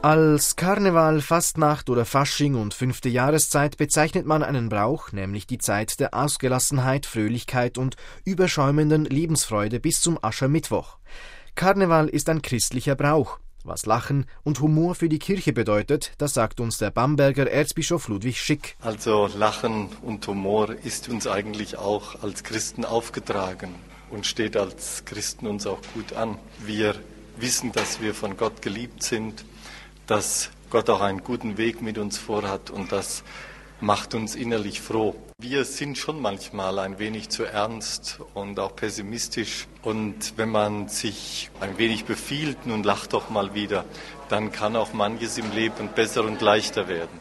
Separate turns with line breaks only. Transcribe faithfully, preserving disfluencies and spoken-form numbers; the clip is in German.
Als Karneval, Fastnacht oder Fasching und fünfte Jahreszeit bezeichnet man einen Brauch, nämlich die Zeit der Ausgelassenheit, Fröhlichkeit und überschäumenden Lebensfreude bis zum Aschermittwoch. Karneval ist ein christlicher Brauch. Was Lachen und Humor für die Kirche bedeutet, das sagt uns der Bamberger Erzbischof Ludwig Schick.
Also Lachen und Humor ist uns eigentlich auch als Christen aufgetragen und steht als Christen uns auch gut an. Wir wissen, dass wir von Gott geliebt sind, dass Gott auch einen guten Weg mit uns vorhat und das macht uns innerlich froh. Wir sind schon manchmal ein wenig zu ernst und auch pessimistisch und wenn man sich ein wenig befiehlt, nun lacht doch mal wieder, dann kann auch manches im Leben besser und leichter werden.